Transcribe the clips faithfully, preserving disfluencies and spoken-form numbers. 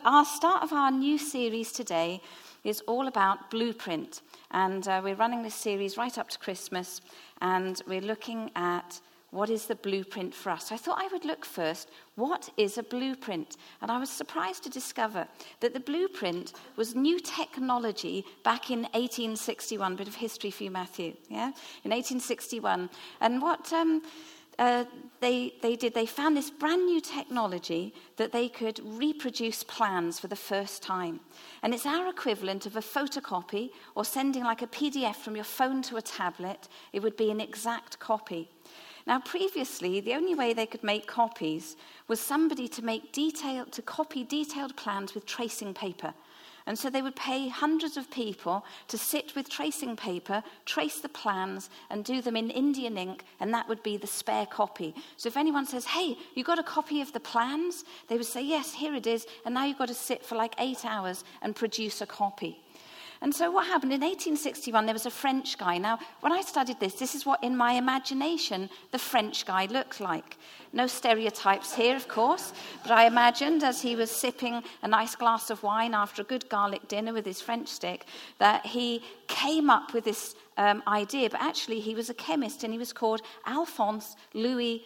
our start of our new series today is all about Blueprint. And uh, we're running this series right up to Christmas, and we're looking at what is the blueprint for us. So I thought I would look first, what is a blueprint? And I was surprised to discover that the blueprint was new technology back in eighteen sixty-one. Bit of history for you, Matthew. Yeah, in eighteen sixty-one. And what um, uh, they they did, they found this brand new technology that they could reproduce plans for the first time. And it's our equivalent of a photocopy or sending like a P D F from your phone to a tablet. It would be an exact copy. Now, previously, the only way they could make copies was somebody to make detailed, to copy detailed plans with tracing paper. And so they would pay hundreds of people to sit with tracing paper, trace the plans, and do them in Indian ink, and that would be the spare copy. So if anyone says, hey, you got a copy of the plans? They would say, yes, here it is, and now you've got to sit for like eight hours and produce a copy. And so what happened, in eighteen sixty-one, there was a French guy. Now, when I studied this, this is what, in my imagination, the French guy looked like. No stereotypes here, of course, but I imagined as he was sipping a nice glass of wine after a good garlic dinner with his French stick, that he came up with this um, idea, but actually he was a chemist, and he was called Alphonse Louis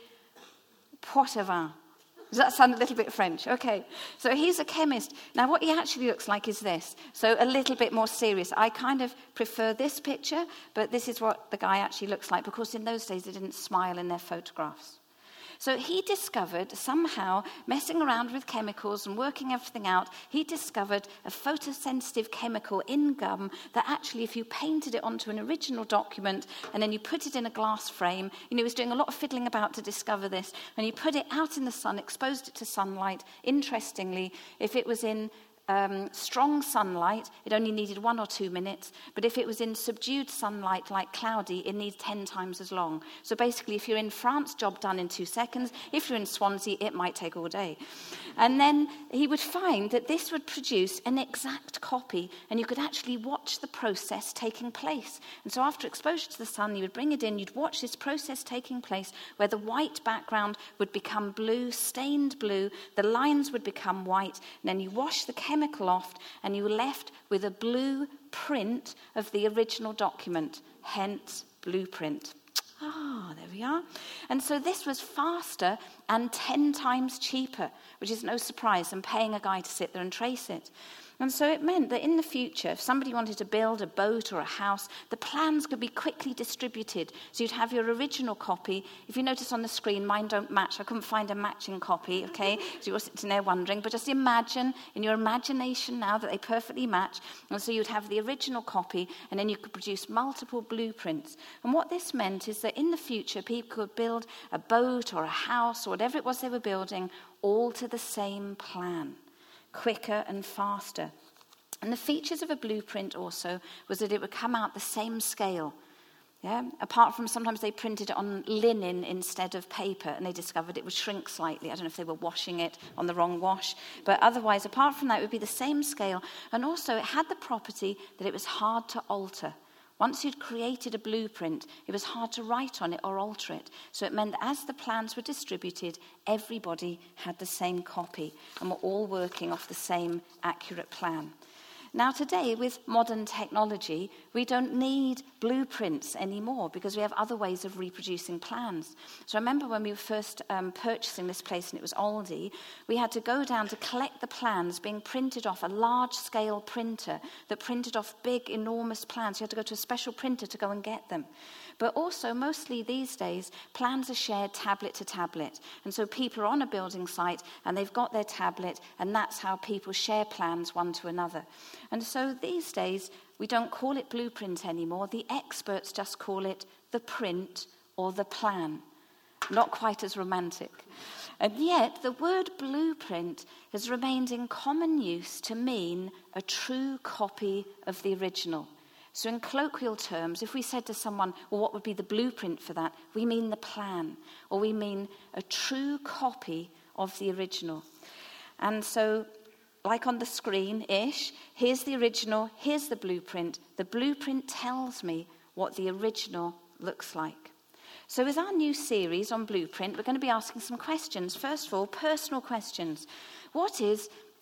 Poitevin. Does that sound a little bit French? Okay. So he's a chemist. Now, what he actually looks like is this. So a little bit more serious. I kind of prefer this picture, but this is what the guy actually looks like, because in those days they didn't smile in their photographs. So he discovered, somehow, messing around with chemicals and working everything out, he discovered a photosensitive chemical in gum that actually, if you painted it onto an original document and then you put it in a glass frame, you know, he was doing a lot of fiddling about to discover this, and you put it out in the sun, exposed it to sunlight. Interestingly, if it was in Um, strong sunlight, it only needed one or two minutes, but if it was in subdued sunlight like cloudy, it needs ten times as long. So basically, if you're in France, job done in two seconds. If you're in Swansea, it might take all day. And then he would find that this would produce an exact copy, and you could actually watch the process taking place. And so after exposure to the sun, you would bring it in, you'd watch this process taking place, where the white background would become blue, stained blue, the lines would become white, and then you wash the chemical off, and you were left with a blue print of the original document, hence blueprint. Ah, there we are. And so this was faster and ten times cheaper, which is no surprise than paying a guy to sit there and trace it. And so it meant that in the future, if somebody wanted to build a boat or a house, the plans could be quickly distributed. So you'd have your original copy. If you notice on the screen, mine don't match. I couldn't find a matching copy, okay? So you're sitting there wondering. But just imagine, in your imagination now, that they perfectly match. And so you'd have the original copy, and then you could produce multiple blueprints. And what this meant is that in the future, people could build a boat or a house or whatever it was they were building, all to the same plan, quicker and faster. And the features of a blueprint also was that it would come out the same scale. Yeah? Apart from sometimes they printed it on linen instead of paper, and they discovered it would shrink slightly. I don't know if they were washing it on the wrong wash. But otherwise, apart from that, it would be the same scale. And also it had the property that it was hard to alter. Once you'd created a blueprint, it was hard to write on it or alter it. So it meant that as the plans were distributed, everybody had the same copy and were all working off the same accurate plan. Now today, with modern technology, we don't need blueprints anymore because we have other ways of reproducing plans. So I remember when we were first um, purchasing this place, and it was Aldi, we had to go down to collect the plans being printed off a large-scale printer that printed off big, enormous plans. You had to go to a special printer to go and get them. But also, mostly these days, plans are shared tablet to tablet. And so people are on a building site, and they've got their tablet, and that's how people share plans one to another. And so these days, we don't call it blueprint anymore. The experts just call it the print or the plan. Not quite as romantic. And yet, the word blueprint has remained in common use to mean a true copy of the original. So in colloquial terms, if we said to someone, well, what would be the blueprint for that? We mean the plan, or we mean a true copy of the original. And so, like on the screen-ish, here's the original, here's the blueprint. The blueprint tells me what the original looks like. So with our new series on Blueprint, we're going to be asking some questions. First of all, personal questions. What is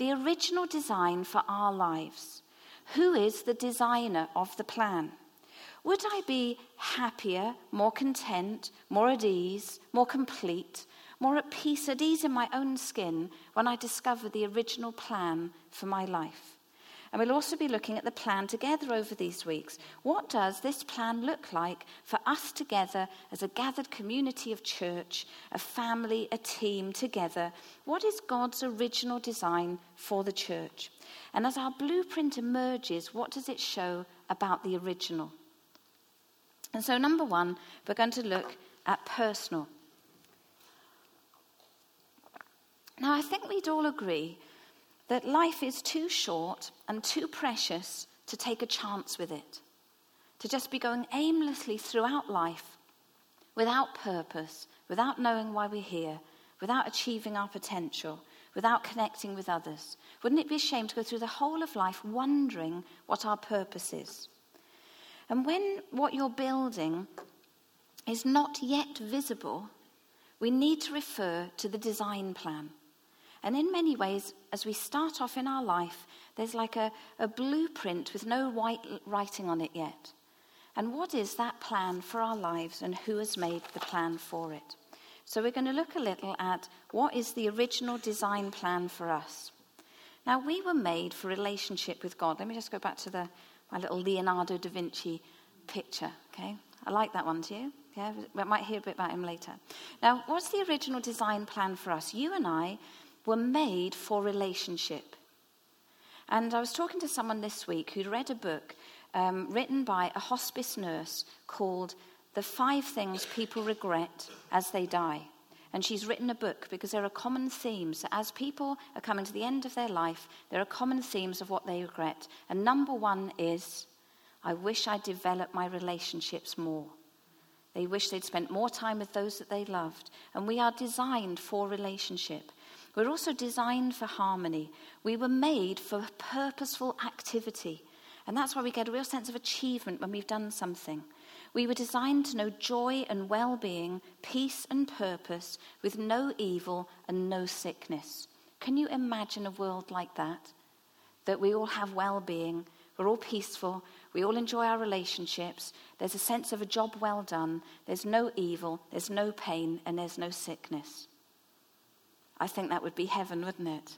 the original design for our lives. Who is the designer of the plan? Would I be happier, more content, more at ease, more complete, more at peace, at ease in my own skin when I discover the original plan for my life? And we'll also be looking at the plan together over these weeks. What does this plan look like for us together as a gathered community of church, a family, a team together? What is God's original design for the church? And as our blueprint emerges, what does it show about the original? And so, number one, we're going to look at personal. Now, I think we'd all agree that life is too short and too precious to take a chance with it, to just be going aimlessly throughout life without purpose, without knowing why we're here, without achieving our potential, without connecting with others. Wouldn't it be a shame to go through the whole of life wondering what our purpose is? And when what you're building is not yet visible, we need to refer to the design plan. And in many ways, as we start off in our life, there's like a, a blueprint with no white writing on it yet. And what is that plan for our lives, and who has made the plan for it? So we're going to look a little at what is the original design plan for us. Now, we were made for relationship with God. Let me just go back to the my little Leonardo da Vinci picture, okay? I like that one, do you? Yeah, we might hear a bit about him later. Now, what's the original design plan for us? You and I were made for relationship. And I was talking to someone this week who'd read a book um, written by a hospice nurse called The Five Things People Regret as They Die. And she's written a book because there are common themes. As people are coming to the end of their life, there are common themes of what they regret. And number one is, I wish I'd developed my relationships more. They wish they'd spent more time with those that they loved. And we are designed for relationship. We're also designed for harmony. We were made for purposeful activity. And that's why we get a real sense of achievement when we've done something. We were designed to know joy and well-being, peace and purpose, with no evil and no sickness. Can you imagine a world like that? That we all have well-being, we're all peaceful, we all enjoy our relationships, there's a sense of a job well done, there's no evil, there's no pain, and there's no sickness. I think that would be heaven, wouldn't it?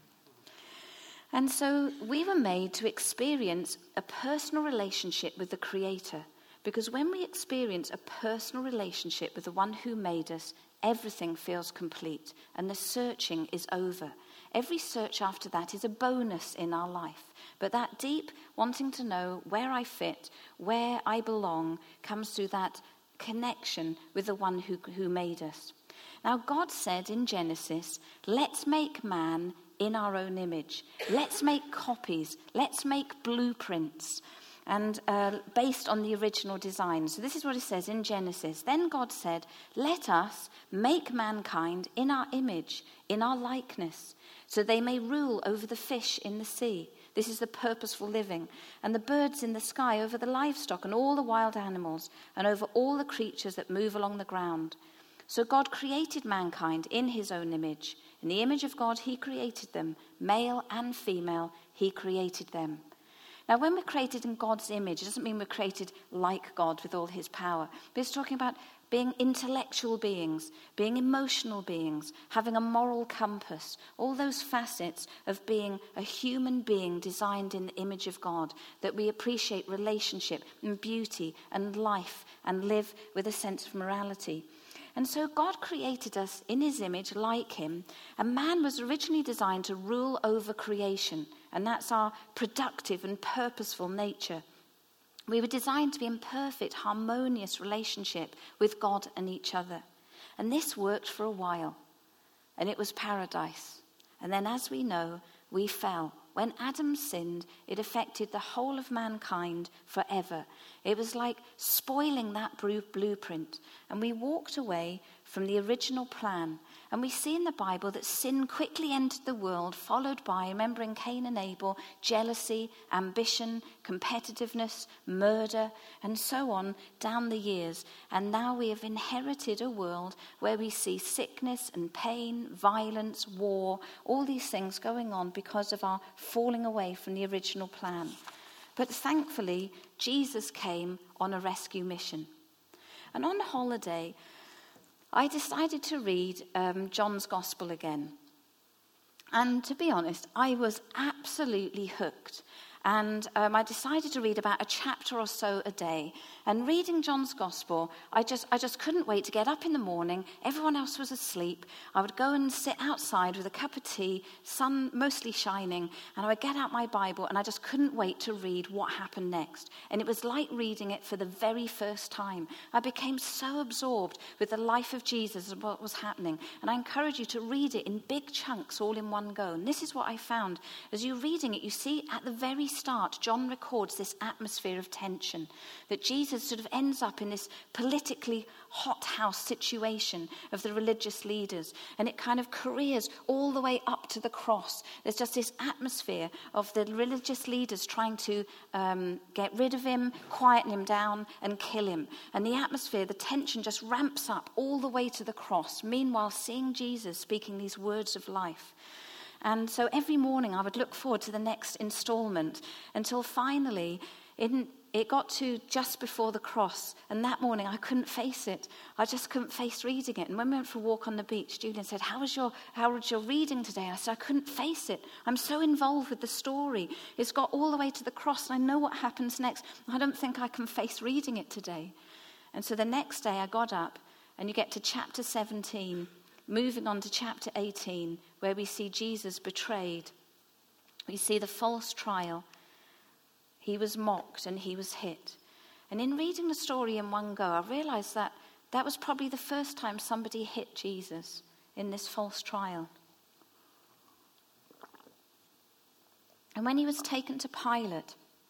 And so we were made to experience a personal relationship with the Creator. Because when we experience a personal relationship with the one who made us, everything feels complete and the searching is over. Every search after that is a bonus in our life. But that deep wanting to know where I fit, where I belong, comes through that connection with the one who, who made us. Now, God said in Genesis, let's make man in our own image. Let's make copies. Let's make blueprints. And uh, based on the original design. So this is what it says in Genesis. Then God said, let us make mankind in our image, in our likeness, so they may rule over the fish in the sea. This is the purposeful living. And the birds in the sky, over the livestock and all the wild animals, and over all the creatures that move along the ground. So God created mankind in his own image. In the image of God, he created them. Male and female, he created them. Now, when we're created in God's image, it doesn't mean we're created like God with all his power. But it's talking about being intellectual beings, being emotional beings, having a moral compass, all those facets of being a human being designed in the image of God, that we appreciate relationship and beauty and life and live with a sense of morality. And so God created us in his image like him, and man was originally designed to rule over creation, and that's our productive and purposeful nature. We were designed to be in perfect, harmonious relationship with God and each other. And this worked for a while, and it was paradise. And then, as we know, we fell. When Adam sinned, it affected the whole of mankind forever. It was like spoiling that blueprint. And we walked away from the original plan. And we see in the Bible that sin quickly entered the world, followed by, remembering Cain and Abel, jealousy, ambition, competitiveness, murder, and so on down the years. And now we have inherited a world where we see sickness and pain, violence, war, all these things going on because of our falling away from the original plan. But thankfully, Jesus came on a rescue mission. And on holiday, I decided to read um, John's Gospel again. And to be honest, I was absolutely hooked. And um, I decided to read about a chapter or so a day. And reading John's Gospel, I just I just couldn't wait to get up in the morning. Everyone else was asleep. I would go and sit outside with a cup of tea, sun mostly shining, and I would get out my Bible, and I just couldn't wait to read what happened next. And it was like reading it for the very first time. I became so absorbed with the life of Jesus and what was happening. And I encourage you to read it in big chunks all in one go. And this is what I found. As you're reading it, you see at the very start, John records this atmosphere of tension, that Jesus sort of ends up in this politically hothouse situation of the religious leaders, and it kind of careers all the way up to the cross. There's just this atmosphere of the religious leaders trying to um, get rid of him, quieten him down, and kill him. And the atmosphere, the tension just ramps up all the way to the cross, meanwhile seeing Jesus speaking these words of life. And so every morning I would look forward to the next installment until finally in, it got to just before the cross. And that morning I couldn't face it. I just couldn't face reading it. And when we went for a walk on the beach, Julian said, how was your, how was your reading today? And I said, I couldn't face it. I'm so involved with the story. It's got all the way to the cross and I know what happens next. I don't think I can face reading it today. And so the next day I got up and you get to chapter seventeen. Moving on to chapter eighteen, where we see Jesus betrayed. We see the false trial. He was mocked and he was hit. And in reading the story in one go, I realized that that was probably the first time somebody hit Jesus in this false trial. And when he was taken to Pilate,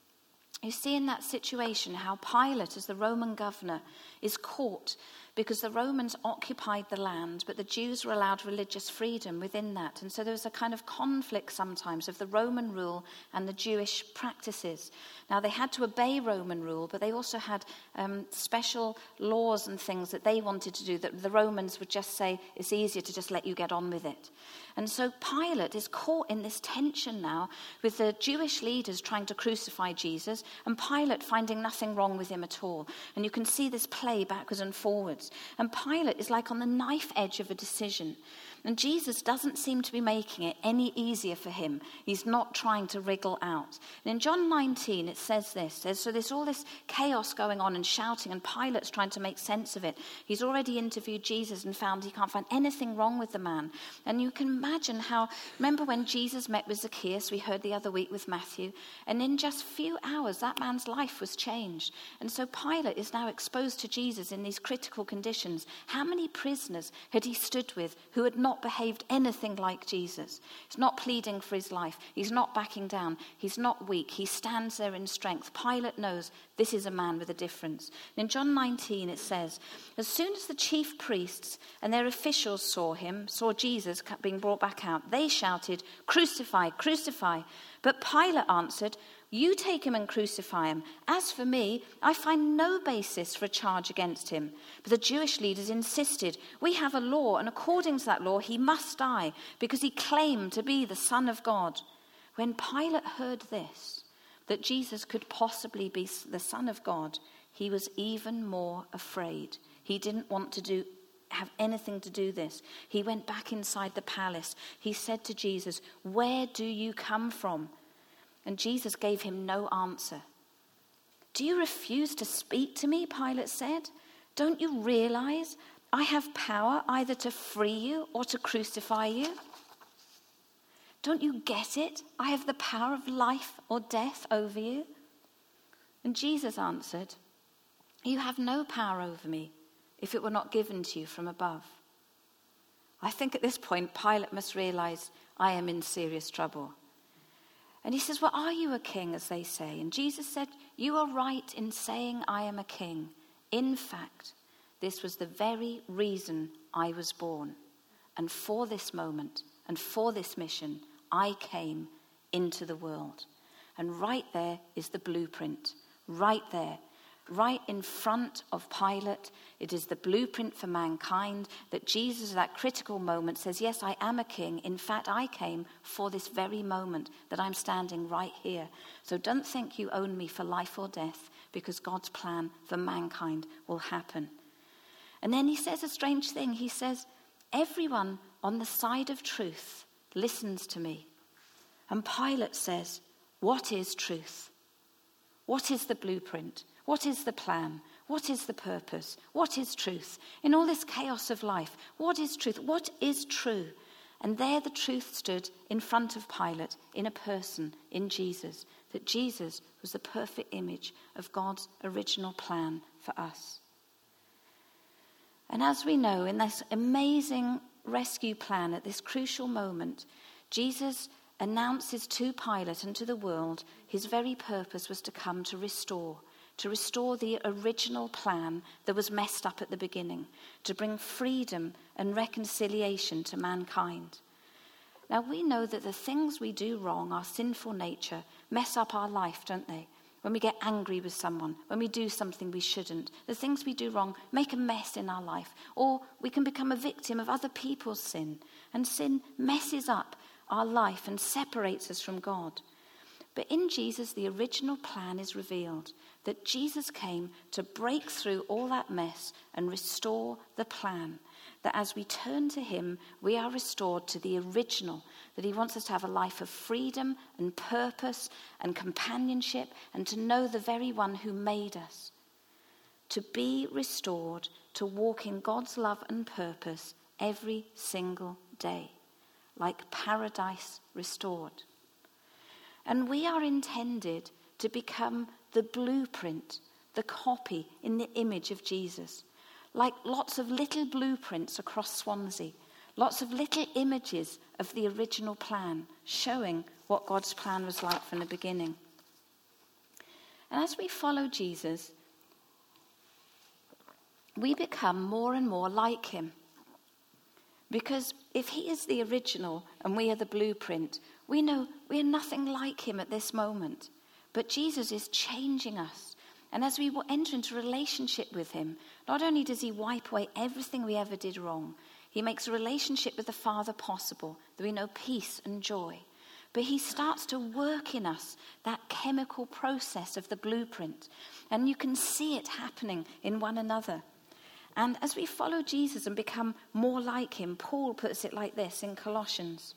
you see in that situation how Pilate, as the Roman governor, is caught because the Romans occupied the land, but the Jews were allowed religious freedom within that. And so there was a kind of conflict sometimes of the Roman rule and the Jewish practices. Now, they had to obey Roman rule, but they also had um, special laws and things that they wanted to do that the Romans would just say, it's easier to just let you get on with it. And so Pilate is caught in this tension now with the Jewish leaders trying to crucify Jesus and Pilate finding nothing wrong with him at all. And you can see this play backwards and forwards. And Pilate is like on the knife edge of a decision. And Jesus doesn't seem to be making it any easier for him. He's not trying to wriggle out. And in John nineteen, it says this. There's, so there's all this chaos going on and shouting, and Pilate's trying to make sense of it. He's already interviewed Jesus and found he can't find anything wrong with the man. And you can imagine how, remember when Jesus met with Zacchaeus, we heard the other week with Matthew, and in just a few hours, that man's life was changed. And so Pilate is now exposed to Jesus in these critical conditions. How many prisoners had he stood with who had not behaved anything like Jesus? He's not pleading for his life. He's not backing down. He's not weak. He stands there in strength. Pilate knows this is a man with a difference. In John nineteen, it says, as soon as the chief priests and their officials saw him, saw Jesus being brought back out, they shouted, crucify, crucify. But Pilate answered, you take him and crucify him. As for me, I find no basis for a charge against him. But the Jewish leaders insisted, we have a law, and according to that law, he must die, because he claimed to be the Son of God. When Pilate heard this, that Jesus could possibly be the Son of God, he was even more afraid. He didn't want to do have anything to do this. He went back inside the palace. He said to Jesus, where do you come from? And Jesus gave him no answer. Do you refuse to speak to me? Pilate said. Don't you realize I have power either to free you or to crucify you? Don't you get it? I have the power of life or death over you. And Jesus answered, you have no power over me if it were not given to you from above. I think at this point, Pilate must realize I am in serious trouble. And he says, well, are you a king, as they say? And Jesus said, you are right in saying I am a king. In fact, this was the very reason I was born. and for this moment and for this mission, I came into the world. And right there is the blueprint, right there, right in front of Pilate. It is the blueprint for mankind that Jesus, at that critical moment, says, yes, I am a king. In fact, I came for this very moment that I'm standing right here. So don't think you own me for life or death, because God's plan for mankind will happen. And then he says a strange thing. He says, everyone on the side of truth listens to me. And Pilate says, what is truth? What is the blueprint? What is the plan? What is the purpose? What is truth? In all this chaos of life, what is truth? What is true? And there the truth stood in front of Pilate in a person, in Jesus, that Jesus was the perfect image of God's original plan for us. And as we know, in this amazing rescue plan at this crucial moment, Jesus announces to Pilate and to the world his very purpose was to come to restore, to restore the original plan that was messed up at the beginning, to bring freedom and reconciliation to mankind. Now we know that the things we do wrong, our sinful nature, mess up our life, don't they? When we get angry with someone, when we do something we shouldn't, the things we do wrong make a mess in our life. Or we can become a victim of other people's sin. And sin messes up our life and separates us from God. But in Jesus, the original plan is revealed, that Jesus came to break through all that mess and restore the plan. That as we turn to him, we are restored to the original, that he wants us to have a life of freedom and purpose and companionship and to know the very one who made us. To be restored, to walk in God's love and purpose every single day, like paradise restored. And we are intended to become the blueprint, the copy in the image of Jesus. Like lots of little blueprints across Swansea, lots of little images of the original plan, showing what God's plan was like from the beginning. And as we follow Jesus, we become more and more like him. Because if he is the original and we are the blueprint, we know we are nothing like him at this moment. But Jesus is changing us. And as we enter into relationship with him, not only does he wipe away everything we ever did wrong, he makes a relationship with the Father possible, that we know peace and joy. But he starts to work in us that chemical process of the blueprint. And you can see it happening in one another. And as we follow Jesus and become more like him, Paul puts it like this in Colossians.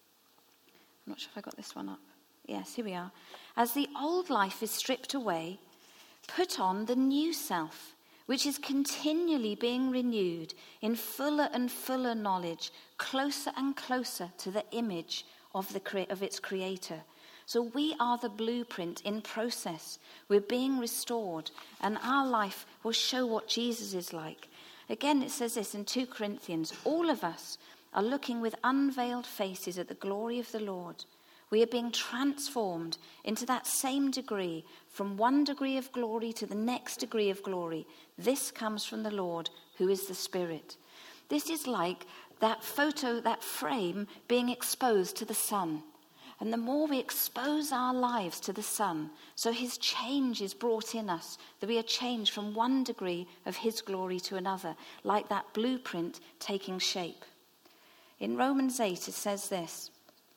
I'm not sure if I got this one up. Yes, here we are. As the old life is stripped away, put on the new self, which is continually being renewed in fuller and fuller knowledge, closer and closer to the image of the cre- of its creator. So we are the blueprint in process. We're being restored, and our life will show what Jesus is like. Again, it says this in two Corinthians, all of us are looking with unveiled faces at the glory of the Lord. We are being transformed into that same degree, from one degree of glory to the next degree of glory. This comes from the Lord, who is the Spirit. This is like that photo, that frame being exposed to the sun. And the more we expose our lives to the sun, so his change is brought in us, that we are changed from one degree of his glory to another, like that blueprint taking shape. In Romans eight, it says this,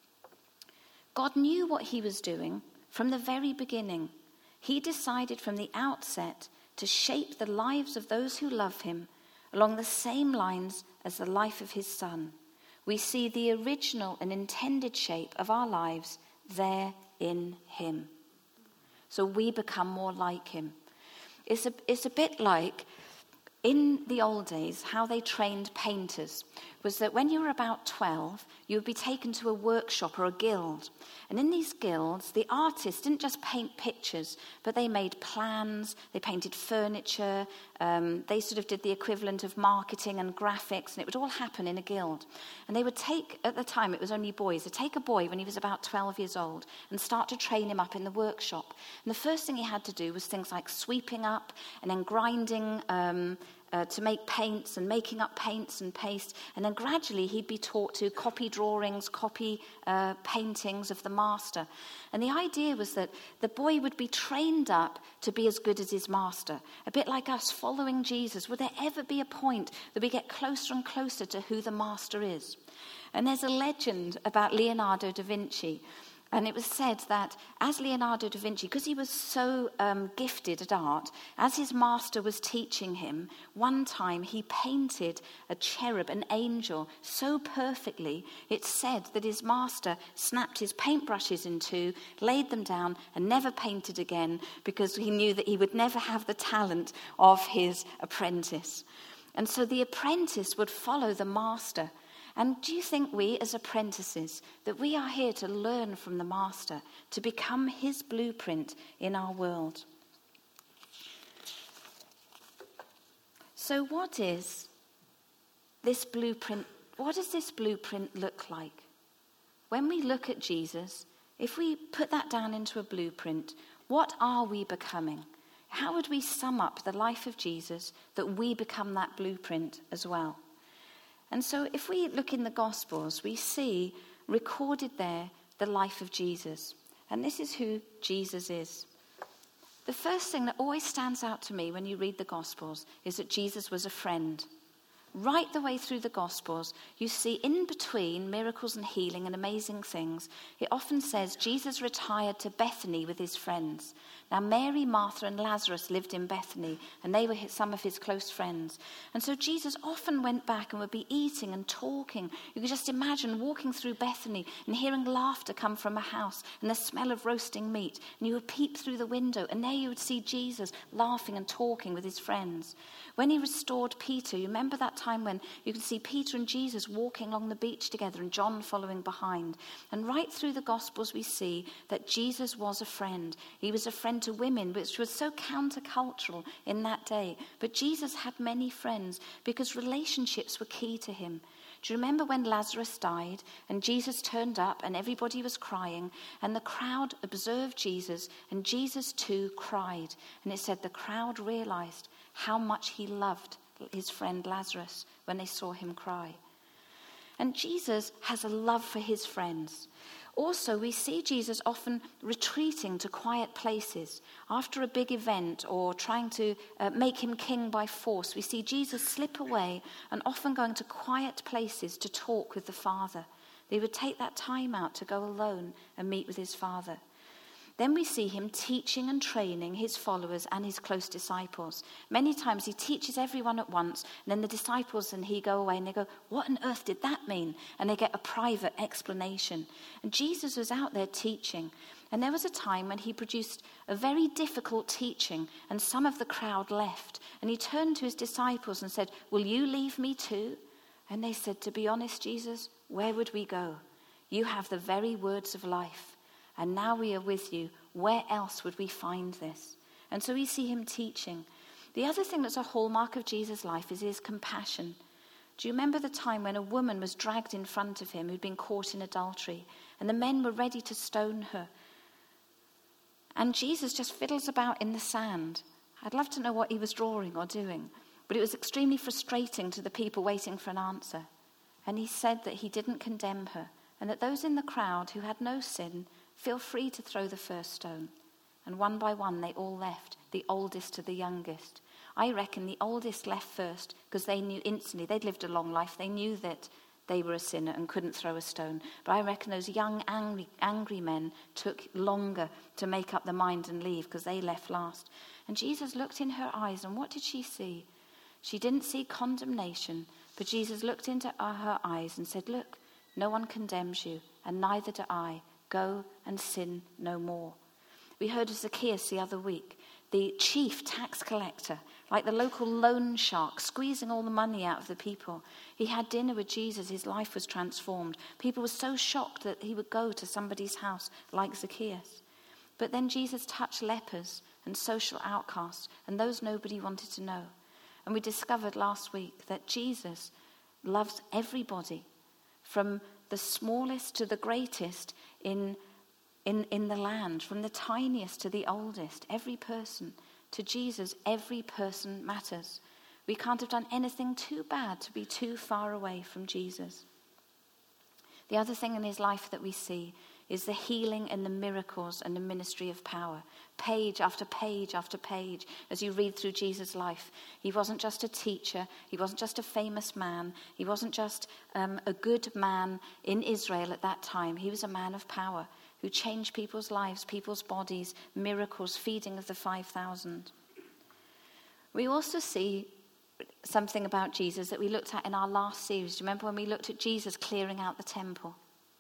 God knew what he was doing from the very beginning. He decided from the outset to shape the lives of those who love him along the same lines as the life of his Son. We see the original and intended shape of our lives there in him. So we become more like him. It's a, it's a bit like in the old days, how they trained painters was that when you were about twelve, you would be taken to a workshop or a guild. And in these guilds, the artists didn't just paint pictures, but they made plans, they painted furniture, um, they sort of did the equivalent of marketing and graphics, and it would all happen in a guild. And they would take, at the time it was only boys, they'd take a boy when he was about twelve years old and start to train him up in the workshop. And the first thing he had to do was things like sweeping up and then grinding um, uh, to make paints and making up paints and paste. And then gradually he'd be taught to copy drawings, copy uh, paintings of the master. And the idea was that the boy would be trained up to be as good as his master. A bit like us following Jesus. Would there ever be a point that we get closer and closer to who the master is? And there's a legend about Leonardo da Vinci. And it was said that as Leonardo da Vinci, because he was so um, gifted at art, as his master was teaching him, one time he painted a cherub, an angel, so perfectly, it's said that his master snapped his paintbrushes in two, laid them down, and never painted again, because he knew that he would never have the talent of his apprentice. And so the apprentice would follow the master. And do you think we, as apprentices, that we are here to learn from the master, to become his blueprint in our world? So what is this blueprint? What does this blueprint look like? When we look at Jesus, if we put that down into a blueprint, what are we becoming? How would we sum up the life of Jesus that we become that blueprint as well? And so if we look in the Gospels, we see recorded there the life of Jesus. And this is who Jesus is. The first thing that always stands out to me when you read the Gospels is that Jesus was a friend. Right the way through the Gospels, you see in between miracles and healing and amazing things, it often says Jesus retired to Bethany with his friends. Now, Mary, Martha, and Lazarus lived in Bethany, and they were some of his close friends. And so Jesus often went back and would be eating and talking. You could just imagine walking through Bethany and hearing laughter come from a house and the smell of roasting meat. And you would peep through the window, and there you would see Jesus laughing and talking with his friends. When he restored Peter, you remember that time when you can see Peter and Jesus walking along the beach together and John following behind. And right through the Gospels we see that Jesus was a friend. He was a friend to women, which was so countercultural in that day. But Jesus had many friends because relationships were key to him. Do you remember when Lazarus died and Jesus turned up and everybody was crying and the crowd observed Jesus and Jesus too cried? And it said the crowd realized how much he loved his friend Lazarus when they saw him cry. And Jesus has a love for his friends. Also, we see Jesus often retreating to quiet places. After a big event or trying to uh, make him king by force, we see Jesus slip away and often going to quiet places to talk with the Father. He would take that time out to go alone and meet with his Father. Then we see him teaching and training his followers and his close disciples. Many times he teaches everyone at once, and then the disciples and he go away and they go, what on earth did that mean? And they get a private explanation. And Jesus was out there teaching. And there was a time when he produced a very difficult teaching, and some of the crowd left. And he turned to his disciples and said, will you leave me too? And they said, to be honest, Jesus, where would we go? You have the very words of life. And now we are with you. Where else would we find this? And so we see him teaching. The other thing that's a hallmark of Jesus' life is his compassion. Do you remember the time when a woman was dragged in front of him who'd been caught in adultery, and the men were ready to stone her? And Jesus just fiddles about in the sand. I'd love to know what he was drawing or doing, but it was extremely frustrating to the people waiting for an answer. And he said that he didn't condemn her, and that those in the crowd who had no sin, feel free to throw the first stone. And one by one they all left, the oldest to the youngest. I reckon the oldest left first because they knew instantly, they'd lived a long life, they knew that they were a sinner and couldn't throw a stone. But I reckon those young angry, angry men took longer to make up their mind and leave because they left last. And Jesus looked in her eyes, and what did she see? She didn't see condemnation, but Jesus looked into her eyes and said, look, no one condemns you, and neither do I. Go and sin no more. We heard of Zacchaeus the other week, the chief tax collector, like the local loan shark, squeezing all the money out of the people. He had dinner with Jesus. His life was transformed. People were so shocked that he would go to somebody's house like Zacchaeus. But then Jesus touched lepers and social outcasts and those nobody wanted to know. And we discovered last week that Jesus loves everybody, from the smallest to the greatest in, in, in the land, from the tiniest to the oldest, every person. To Jesus, every person matters. We can't have done anything too bad to be too far away from Jesus. The other thing in his life that we see is the healing and the miracles and the ministry of power. Page after page after page, as you read through Jesus' life. He wasn't just a teacher. He wasn't just a famous man. He wasn't just um, a good man in Israel at that time. He was a man of power who changed people's lives, people's bodies, miracles, feeding of the five thousand. We also see something about Jesus that we looked at in our last series. Do you remember when we looked at Jesus clearing out the temple?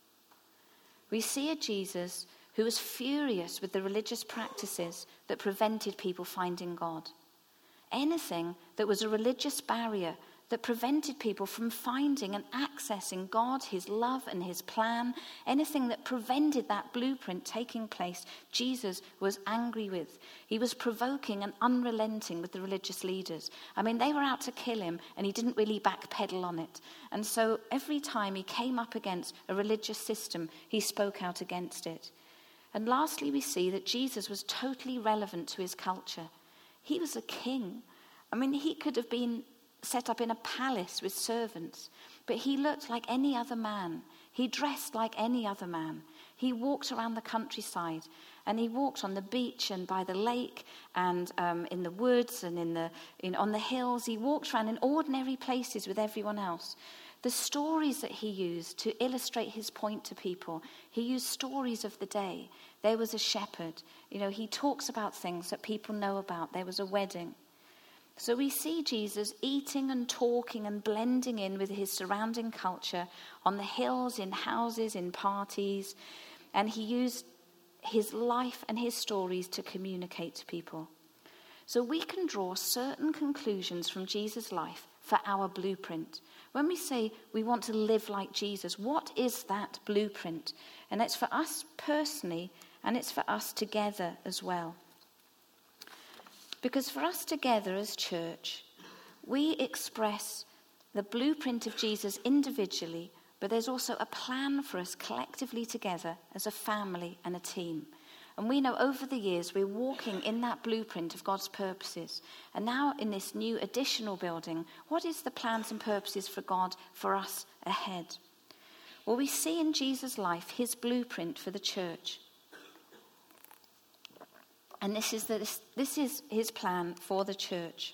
We see a Jesus who was furious with the religious practices that prevented people finding God. Anything that was a religious barrier that prevented people from finding and accessing God, his love and his plan, anything that prevented that blueprint taking place, Jesus was angry with. He was provoking and unrelenting with the religious leaders. I mean, they were out to kill him, and he didn't really backpedal on it. And so every time he came up against a religious system, he spoke out against it. And lastly, we see that Jesus was totally relevant to his culture. He was a king. I mean, he could have been set up in a palace with servants, but he looked like any other man. He dressed like any other man. He walked around the countryside, and he walked on the beach and by the lake and um, in the woods and in the in, on the hills. He walked around in ordinary places with everyone else. The stories that he used to illustrate his point to people, he used stories of the day. There was a shepherd. You know, he talks about things that people know about. There was a wedding. So we see Jesus eating and talking and blending in with his surrounding culture on the hills, in houses, in parties. And he used his life and his stories to communicate to people. So we can draw certain conclusions from Jesus' life for our blueprint. When we say we want to live like Jesus, what is that blueprint? And it's for us personally, and it's for us together as well. Because for us together as church, we express the blueprint of Jesus individually, but there's also a plan for us collectively together as a family and a team. And we know over the years we're walking in that blueprint of God's purposes. And now in this new additional building, what is the plans and purposes for God for us ahead? Well, we see in Jesus' life his blueprint for the church. And this is, the, this is his plan for the church.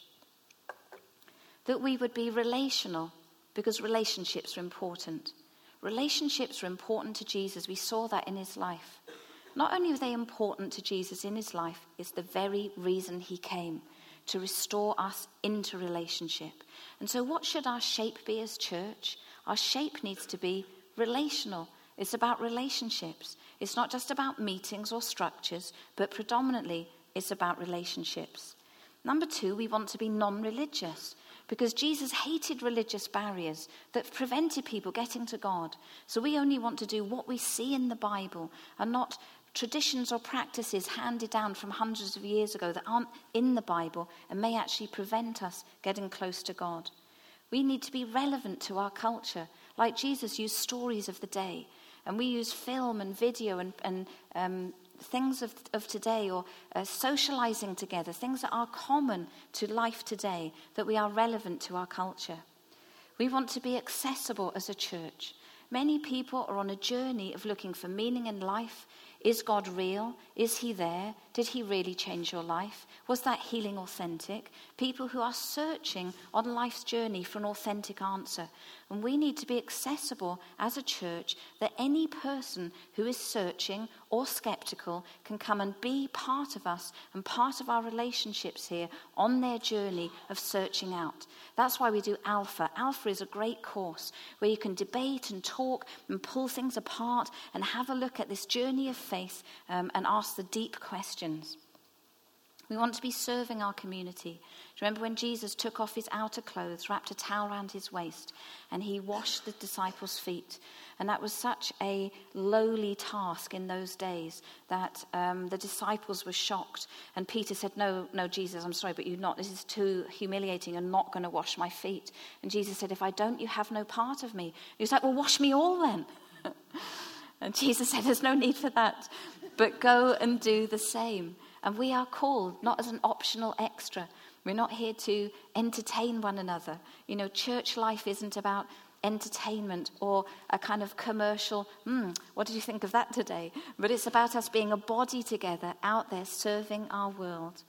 That we would be relational, because relationships are important. Relationships are important to Jesus. We saw that in his life. Not only are they important to Jesus in his life, it's the very reason he came, to restore us into relationship. And so what should our shape be as church? Our shape needs to be relational. It's about relationships. It's not just about meetings or structures, but predominantly it's about relationships. Number two, we want to be non-religious, because Jesus hated religious barriers that prevented people getting to God. So we only want to do what we see in the Bible and not traditions or practices handed down from hundreds of years ago that aren't in the Bible and may actually prevent us getting close to God. We need to be relevant to our culture, like Jesus used stories of the day. And we use film and video and, and um, things of, of today, or uh, socializing together, things that are common to life today, that we are relevant to our culture. We want to be accessible as a church. Many people are on a journey of looking for meaning in life. Is God real? Is he there? Did he really change your life? Was that healing authentic? People who are searching on life's journey for an authentic answer. And we need to be accessible as a church, that any person who is searching or skeptical can come and be part of us and part of our relationships here on their journey of searching out. That's why we do Alpha. Alpha is a great course where you can debate and talk and pull things apart and have a look at this journey of faith um, and ask the deep questions. We want to be serving our community. Do you remember when Jesus took off his outer clothes, wrapped a towel around his waist, and he washed the disciples' feet? And that was such a lowly task in those days that um, the disciples were shocked. And Peter said, no, no, Jesus, I'm sorry, but you're not. This is too humiliating. You're not going to wash my feet. And Jesus said, if I don't, you have no part of me. He was like, well, wash me all then. And Jesus said, there's no need for that, but go and do the same. And we are called, not as an optional extra. We're not here to entertain one another. You know, church life isn't about entertainment or a kind of commercial, hmm, what did you think of that today? But it's about us being a body together out there serving our world.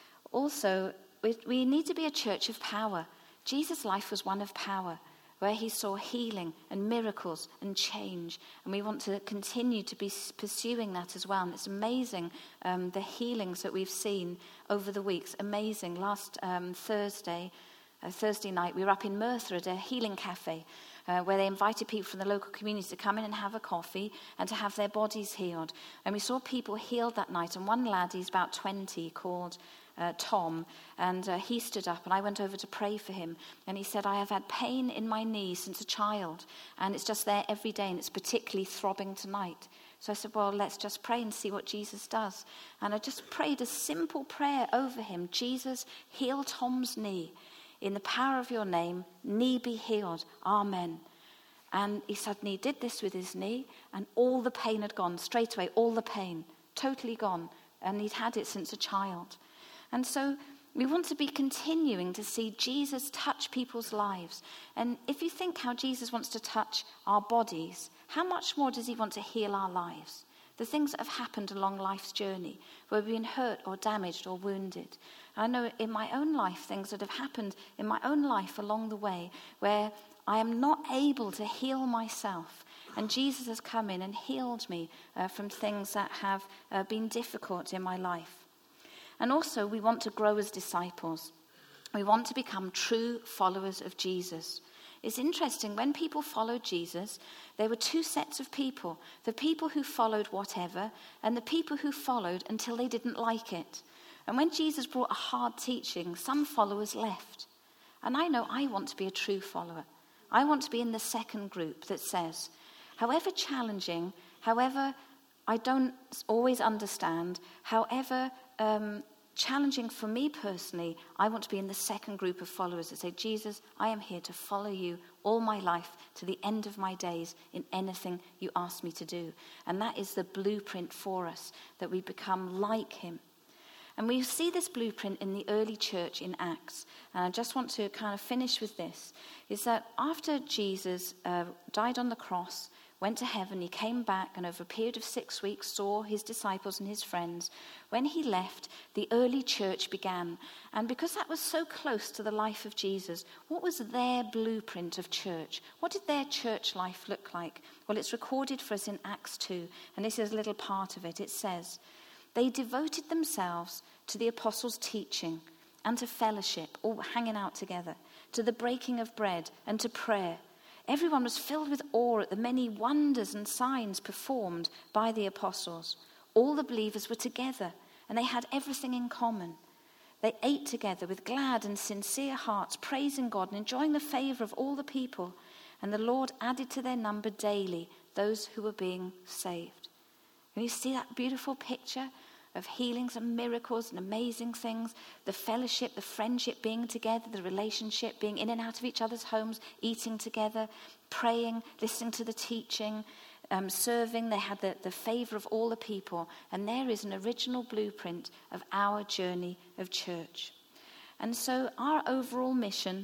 Also, we, we need to be a church of power. Jesus' life was one of power, where he saw healing and miracles and change. And we want to continue to be pursuing that as well. And it's amazing, um, the healings that we've seen over the weeks. Amazing. Last um, Thursday, uh, Thursday night, we were up in Merthyr at a healing cafe, uh, where they invited people from the local community to come in and have a coffee and to have their bodies healed. And we saw people healed that night. And one lad, he's about twenty, called Uh, Tom, and uh, he stood up, and I went over to pray for him, and he said, I have had pain in my knee since a child, and it's just there every day, and it's particularly throbbing tonight. So I said, well, let's just pray and see what Jesus does. And I just prayed a simple prayer over him. Jesus, heal Tom's knee. In the power of your name, knee be healed. Amen. And he suddenly did this with his knee, and all the pain had gone straight away, all the pain, totally gone, and he'd had it since a child. And so we want to be continuing to see Jesus touch people's lives. And if you think how Jesus wants to touch our bodies, how much more does he want to heal our lives? The things that have happened along life's journey, where we've been hurt or damaged or wounded. I know in my own life, things that have happened in my own life along the way, where I am not able to heal myself. And Jesus has come in and healed me uh, from things that have uh, been difficult in my life. And also, we want to grow as disciples. We want to become true followers of Jesus. It's interesting, when people followed Jesus, there were two sets of people. The people who followed whatever, and the people who followed until they didn't like it. And when Jesus brought a hard teaching, some followers left. And I know I want to be a true follower. I want to be in the second group that says, however challenging, however I don't always understand, however um, challenging for me personally, I want to be in the second group of followers that say, Jesus, I am here to follow you all my life to the end of my days in anything you ask me to do. And that is the blueprint for us, that we become like him. And we see this blueprint in the early church in Acts. And I just want to kind of finish with this, is that after Jesus uh, died on the cross, went to heaven, he came back, and over a period of six weeks saw his disciples and his friends. When he left, the early church began. And because that was so close to the life of Jesus, what was their blueprint of church? What did their church life look like? Well, it's recorded for us in Acts two, and this is a little part of it. It says, they devoted themselves to the apostles' teaching and to fellowship, all hanging out together, to the breaking of bread and to prayer. Everyone was filled with awe at the many wonders and signs performed by the apostles. All the believers were together, and they had everything in common. They ate together with glad and sincere hearts, praising God and enjoying the favor of all the people. And the Lord added to their number daily those who were being saved. Can you see that beautiful picture of healings and miracles and amazing things, the fellowship, the friendship, being together, the relationship, being in and out of each other's homes, eating together, praying, listening to the teaching, um, serving. They had the, the favor of all the people. And there is an original blueprint of our journey of church. And so our overall mission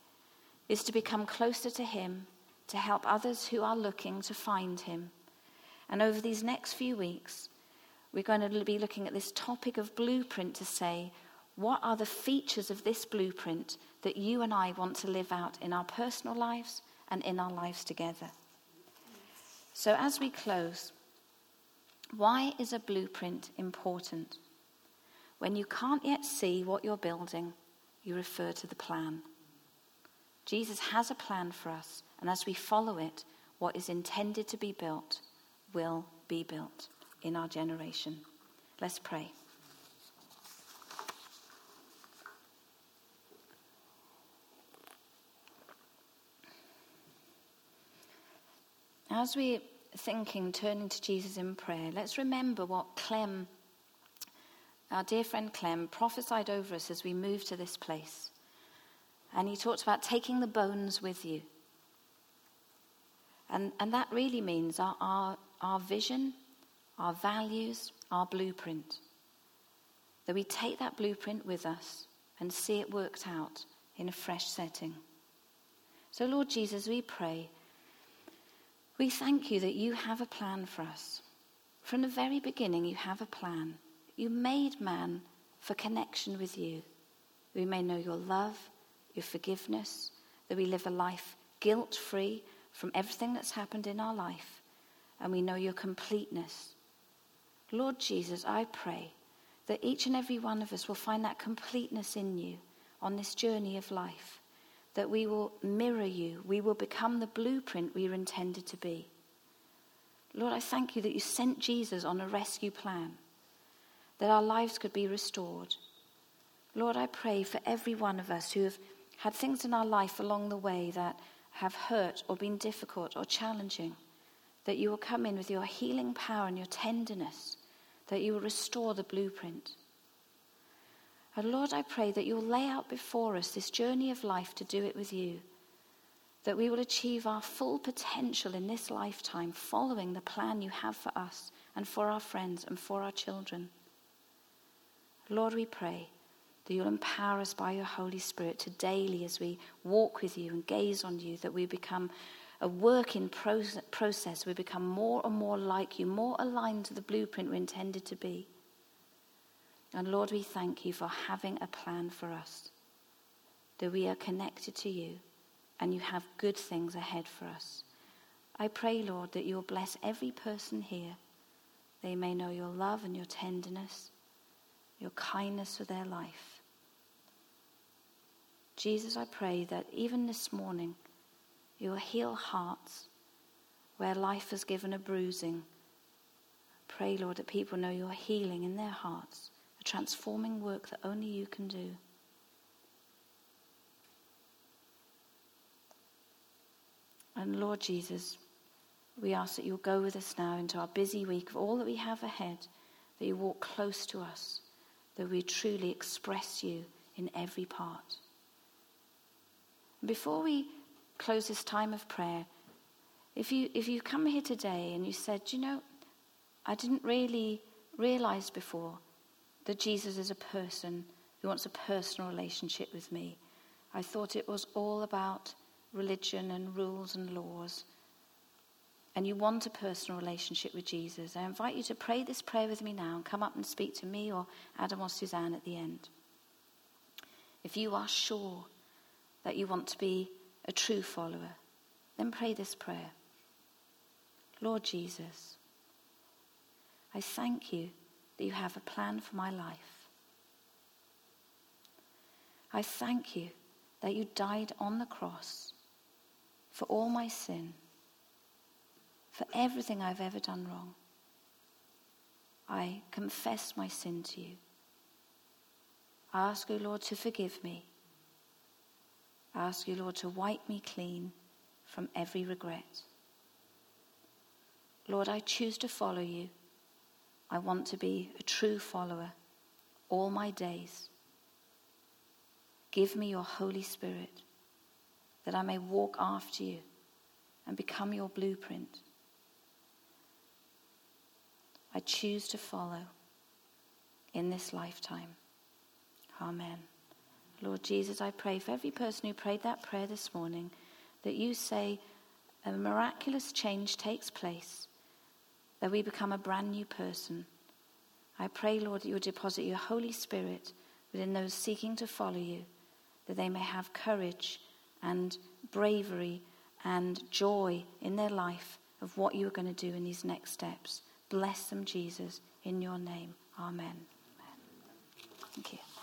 is to become closer to him, to help others who are looking to find him. And over these next few weeks, we're going to be looking at this topic of blueprint to say, what are the features of this blueprint that you and I want to live out in our personal lives and in our lives together? So as we close, why is a blueprint important? When you can't yet see what you're building, you refer to the plan. Jesus has a plan for us, and as we follow it, what is intended to be built will be built in our generation. Let's pray. As we're thinking, turning to Jesus in prayer, let's remember what Clem, our dear friend Clem, prophesied over us as we move to this place. And he talked about taking the bones with you. And, and that really means our, our, our vision, our values, our blueprint. That we take that blueprint with us and see it worked out in a fresh setting. So, Lord Jesus, we pray, we thank you that you have a plan for us. From the very beginning, you have a plan. You made man for connection with you. We may know your love, your forgiveness, that we live a life guilt-free from everything that's happened in our life, and we know your completeness. Lord Jesus, I pray that each and every one of us will find that completeness in you on this journey of life, that we will mirror you, we will become the blueprint we were intended to be. Lord, I thank you that you sent Jesus on a rescue plan, that our lives could be restored. Lord, I pray for every one of us who have had things in our life along the way that have hurt or been difficult or challenging, that you will come in with your healing power and your tenderness, that you will restore the blueprint. And Lord, I pray that you'll lay out before us this journey of life to do it with you, that we will achieve our full potential in this lifetime, following the plan you have for us and for our friends and for our children. Lord, we pray that you'll empower us by your Holy Spirit to daily, as we walk with you and gaze on you, that we become a work in process. We become more and more like you, more aligned to the blueprint we're intended to be. And Lord, we thank you for having a plan for us, that we are connected to you and you have good things ahead for us. I pray, Lord, that you'll bless every person here. They may know your love and your tenderness, your kindness for their life. Jesus, I pray that even this morning you will heal hearts where life has given a bruising. Pray, Lord, that people know your healing in their hearts, a transforming work that only you can do. And Lord Jesus, we ask that you'll go with us now into our busy week of all that we have ahead, that you walk close to us, that we truly express you in every part. Before we close this time of prayer, if you if you come here today and you said, you know, I didn't really realize before that Jesus is a person who wants a personal relationship with me. I thought it was all about religion and rules and laws. And you want a personal relationship with Jesus, I invite you to pray this prayer with me now and come up and speak to me or Adam or Suzanne at the end. If you are sure that you want to be a true follower, then pray this prayer. Lord Jesus, I thank you that you have a plan for my life. I thank you that you died on the cross for all my sin, for everything I've ever done wrong. I confess my sin to you. I ask you, Lord, to forgive me. I ask you, Lord, to wipe me clean from every regret. Lord, I choose to follow you. I want to be a true follower all my days. Give me your Holy Spirit that I may walk after you and become your blueprint. I choose to follow in this lifetime. Amen. Lord Jesus, I pray for every person who prayed that prayer this morning, that you say a miraculous change takes place, that we become a brand new person. I pray, Lord, that you would deposit your Holy Spirit within those seeking to follow you, that they may have courage and bravery and joy in their life of what you are going to do in these next steps. Bless them, Jesus, in your name. Amen. Amen. Thank you.